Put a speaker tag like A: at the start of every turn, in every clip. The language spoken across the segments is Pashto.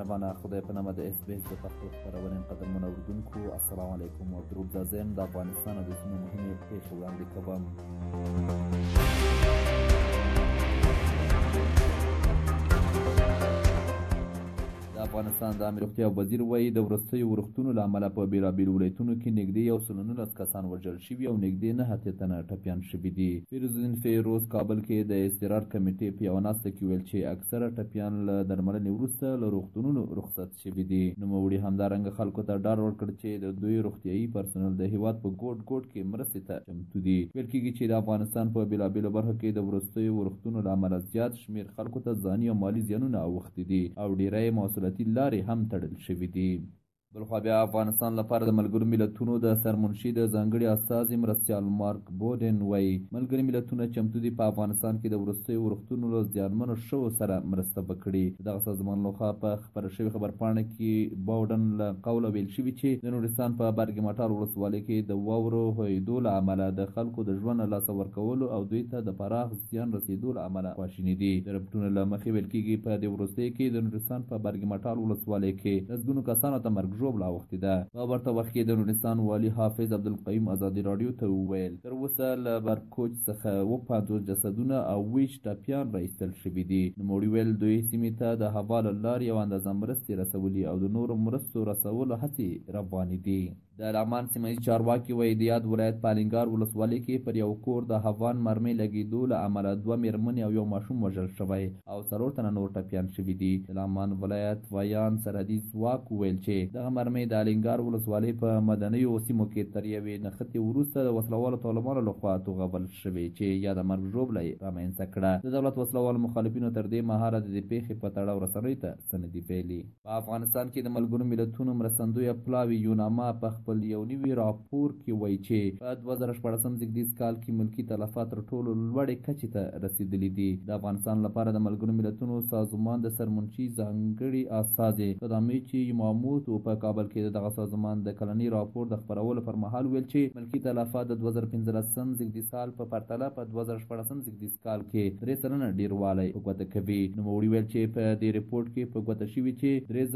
A: مهربانه خدای په نامه د SBS د پښتو خپرونې قدرمنو اورېدونکو السلام علیکم او درود زایم د افغانستان او د سیمې مهمې پېښې وړاندې کوم. د افغانستان د عامه روغتیا وزیر وایي د وروستیو ورښتونو له امله په بېلابېلو ولایتونو کې نږدې 119 کسان وژل شوي او نږدې 9 تنه ټپیان شوي دي. فیروزالدین فیروز کابل کې د اضطرار کمیټې په یوه ناسته کې ویل چې اکثره ټپیان له درملنې وروسته له روغتونونو رخصت شوي دي. نوموړي همدارنګه خلکو ته ډاډ ورکړ چې د دوی روغتیایي پرسونل د هیواد په ګوټ ګوټ کې مرستې ته چمتو دي. ویل کېږي چې د افغانستان په بېلابېلو برخو کې د وروستیو ورښتونو له امله زیات شمېر خلکو ته ځاني او مالي زیانونه اوښتي دي او ډېری مواصلاتي لارې هم تړل شوي دي. بلخوا بیا افغانستان لپاره د ملګرو ملتونو د سرمنشي د ځانګړي استازي مرستیال مارک بودن وایي ملګري ملتونه چمتو دي په افغانستان کې د وروستیو ورښتونو له زیانمنو شوو سره مرسته وکړي. دغه سازمان لخوا په خپره شوې خبرپاڼه کې بودن له قوله ویل شوي چې د نورستان په برګ مټال ولسوالۍ کې د واورو ښویېدو له امله د خلکو د ژوند له لاسه ورکولو او دوی ته د پراخ زیان رسېدو له امله خواشیني دي. د رپوټونو له مخې ویل کېږي په دې وروستیو کې د نورستان په برګ مټال ولسوالۍ کې لسګونو کسانو ته مرګ ژوبله اوښتې ده. په ورته وخت کې د نورستان والي حافظ عبدالقیوم ازادي راډیو ته وویل تر اوسه له برکوچ څخه 50 جسدونه او 20 ټپیان راایستل شوي دي. نوموړي ویل دوی سیمې ته د هوا له لارې یوه اندازه مرستې رسولي او د نورو مرستو رسولو هڅې روانې دي. د لغمان سیمه ییز چارواکي وایي د یاد ولایت په الینګار ولسوالۍ کې پر یو کور د هوان مرمۍ لګېدو له امله 2 مېرمنې او یو ماشوم وژل شوی او 4 تنه نور ټپیان شوي دي. د لغمان ولایت ویان سرحدي ځواک وویل چې دغه مرمۍ د الینګار ولسوالۍ په مدنیو سیمو کې تر یوې نښتې وروسته د وسلوالو طالبانو لخوا توغول شوې چې یا د مرګ ژوبله یې رامنځته کړه. د دولت وسلوالو مخالفینو تر دې مهاله د دې پیښې په تړاو رسنیو ته څه نه دي ویلي. په افغانستان کې د ملګرو ملتونو مرستندویه پلاوي یوناما په خپل یو نوي راپور کې وایي چې په 2014 زېږدیز کال کې ملکي تلفات تر ټولو لوړې کچې ته رسېدلي دي. د افغانستان لپاره د ملګرو ملتونو سازمان د سرمنشي ځانګړي استازي خدامچي یماموتو په کابل کې دغه سازمان د کلني راپور د خپرولو پر مهال ویل چې ملکي تلفات د 2015 زېږدیز کال په پرتله په 2014 زېږدیز کال کې 3 سلنه ډېروالی په ګوته کوي. نوموړي ویل چې په دې رپورټ کې په ګوته شوي چې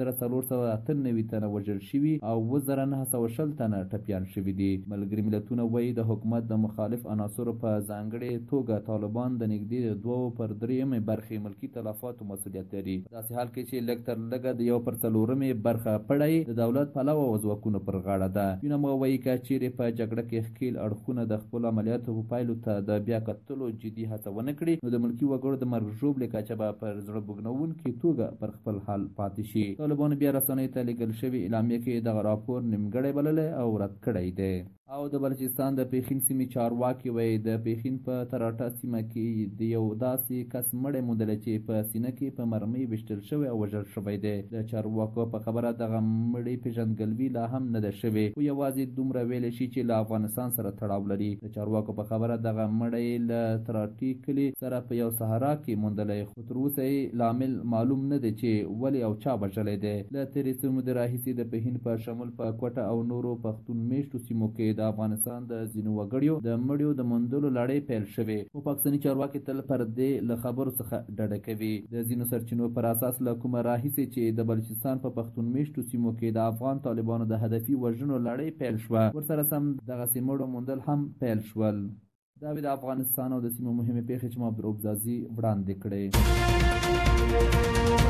A: 3498 تنه وژل شوي او 2910 تنه ټپیان شوي دي. ملګري ملتونه وایي د حکومت د مخالف عناصرو په ځانګړې توګه طالبان د نږدې 2/3 برخې ملکي تلفاتو مسؤلیت لري. په داسې حال کې چې لږ تر لږه د 1/4 برخه پړی د دولت پلوه او ځواکونو پر غاړه ده. یوناما وایي که چیرې په جګړه کې ښکیل اړخونه د خپلو عملیاتو په پایلو ته د بیا کتلو جدي هڅه ونه کړي نو د ملکي وګړو د مرګ ژوبلې کچه به پر زړه بوږنوونکې توګه پر خپل حال پاتې شي. طالبانو بیا رسنیو ته لیږل شوې اعلامیه کې دغه راپور نیمګړی بللی او رد کړی دی. او د بلوچستان د پېښین سیمې چارواکي وایي د پېښین په تراټه سیمه کې د یو داسې کس مړی موندلی چې په سینه کې په مرمۍ ویشتل شوی او وژل شوی دی. د چارواکو په خبره دغه مړي پېژندګلوي لا هم نه ده شوې خو یوازې دومره ویلی شي چې له افغانستان سره تړاو لري. د چارواکو په خبره دغه مړی له تراټي کلي سره په یو صحرا کې موندلی خو تر اوسه یې لامل معلوم نه دی چې ولې او چا وژلی دی. له تېرې څو مودې راهیسې د پېښین په شمول په کوټه او نورو پښتون میشتو سیمو کې د افغانستان د ځینو وګړیو د مړیو د موندلو لړۍ پیل شوې خو پاکستاني چارواکي تل پر دې له خبرو څخه ډډه کوي. د ځینو سرچینو پر اساس له کومه راهیسې چې د بلوچستان په پښتون میشتو سیمو کې د افغان طالبانو د هدفي وژنو لړۍ پیل شوه ورسره سم دغسې مړو موندل هم پیل شول. دا د افغانستان او د سیمو مهمې پیښې چې ما عبدالرؤف ځاځي وړاندې کړې.